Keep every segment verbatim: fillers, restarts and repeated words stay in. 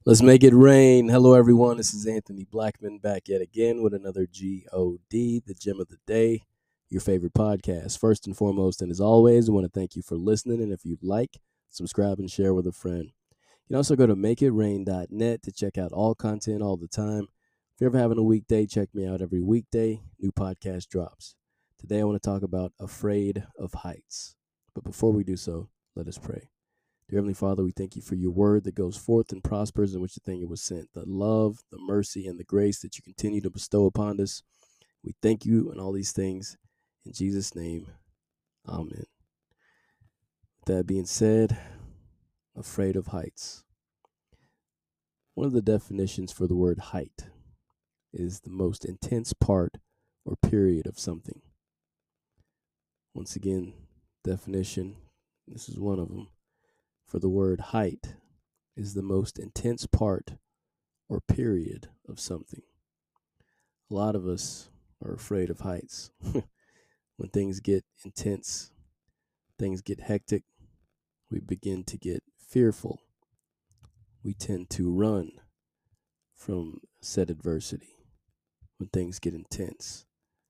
Let's make it rain. Hello, everyone. This is Anthony Blackman back yet again with another G O D, the gem of the day, your favorite podcast. First and foremost, and as always, I want to thank you for listening. And if you'd like, subscribe and share with a friend. You can also go to make it rain dot net to check out all content all the time. If you're ever having a weekday, check me out every weekday. New podcast drops. Today, I want to talk about afraid of heights. But before we do so, let us pray. Dear Heavenly Father, we thank you for your word that goes forth and prospers in which the thing it was sent. The love, the mercy, and the grace that you continue to bestow upon us. We thank you and all these things. In Jesus' name, amen. With that being said, afraid of heights. One of the definitions for the word height is the most intense part or period of something. Once again, definition, this is one of them. For the word height is the most intense part or period of something. A lot of us are afraid of heights. When things get intense, things get hectic, we begin to get fearful. We tend to run from said adversity. When things get intense,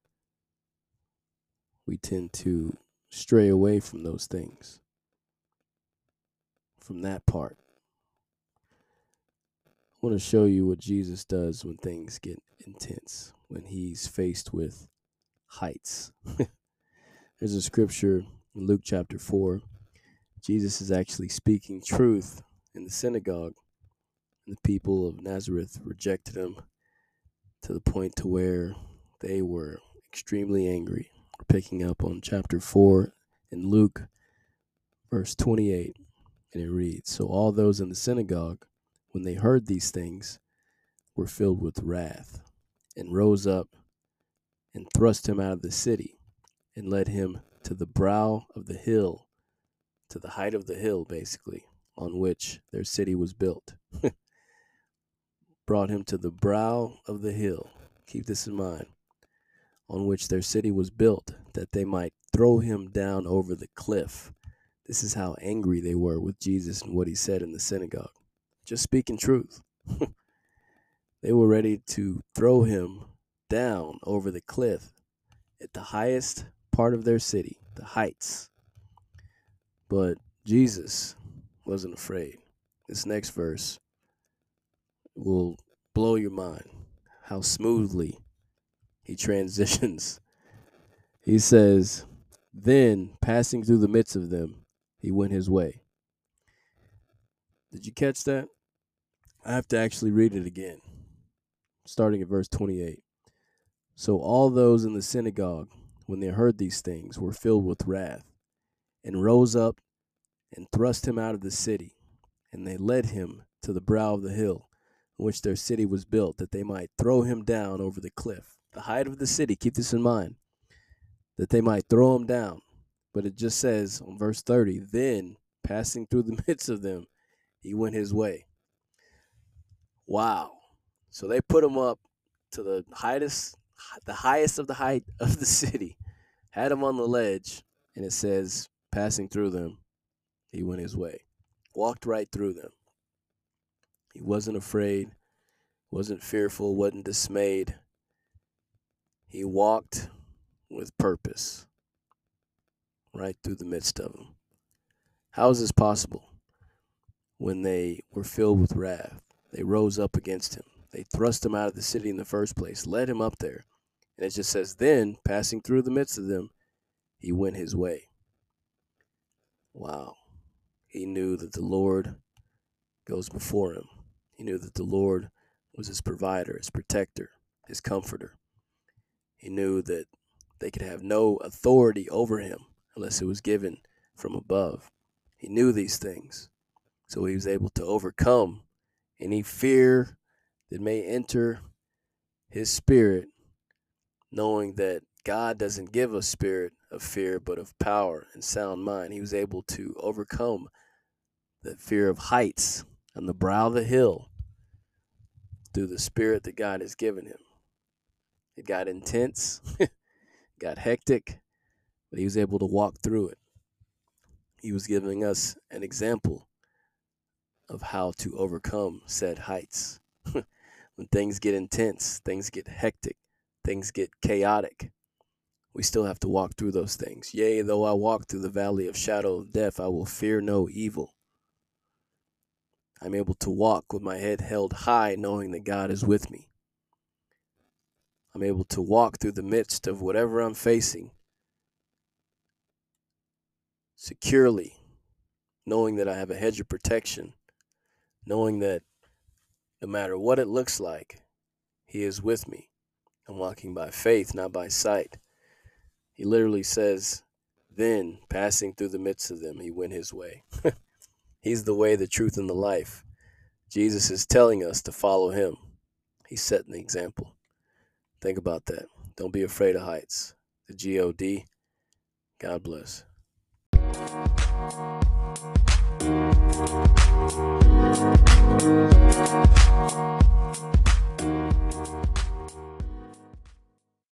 we tend to stray away from those things. From that part, I want to show you what Jesus does when things get intense, when he's faced with heights. There's a scripture in Luke chapter four. Jesus is actually speaking truth in the synagogue, and the people of Nazareth rejected him to the point to where they were extremely angry. We're picking up on chapter four in Luke, verse twenty-eight. And it reads, "So all those in the synagogue, when they heard these things, were filled with wrath, and rose up and thrust him out of the city, and led him to the brow of the hill," to the height of the hill, basically, on which their city was built. Brought him to the brow of the hill, keep this in mind, on which their city was built, that they might throw him down over the cliff. This is how angry they were with Jesus and what he said in the synagogue. Just speaking truth. They were ready to throw him down over the cliff at the highest part of their city, the heights. But Jesus wasn't afraid. This next verse will blow your mind how smoothly he transitions. He says, "Then, passing through the midst of them, he went his way." Did you catch that? I have to actually read it again, starting at verse twenty-eight. "So all those in the synagogue, when they heard these things, were filled with wrath, and rose up and thrust him out of the city. And they led him to the brow of the hill, on which their city was built, that they might throw him down over the cliff." The height of the city, keep this in mind, that they might throw him down. But it just says on verse thirty, "Then, passing through the midst of them, he went his way." Wow. So they put him up to the highest, the highest of the height of the city, had him on the ledge, and it says, passing through them, he went his way. Walked right through them. He wasn't afraid, wasn't fearful, wasn't dismayed. He walked with purpose right through the midst of them. How is this possible? When they were filled with wrath, they rose up against him. They thrust him out of the city in the first place, led him up there. And it just says, "Then, passing through the midst of them, he went his way." Wow. He knew that the Lord goes before him. He knew that the Lord was his provider, his protector, his comforter. He knew that they could have no authority over him unless it was given from above. He knew these things, so he was able to overcome any fear that may enter his spirit, knowing that God doesn't give a spirit of fear, but of power and sound mind. He was able to overcome the fear of heights on the brow of the hill through the spirit that God has given him. It got intense, got hectic, but he was able to walk through it. He was giving us an example of how to overcome said heights. When things get intense, things get hectic, things get chaotic, we still have to walk through those things. Yea, though I walk through the valley of shadow of death, I will fear no evil. I'm able to walk with my head held high, knowing that God is with me. I'm able to walk through the midst of whatever I'm facing securely, knowing that I have a hedge of protection, knowing that no matter what it looks like, He is with me. I'm walking by faith, not by sight. He literally says, then, passing through the midst of them, He went His way. He's the way, the truth, and the life. Jesus is telling us to follow Him. He's setting the example. Think about that. Don't be afraid of heights. The G O D. God bless. Thank you.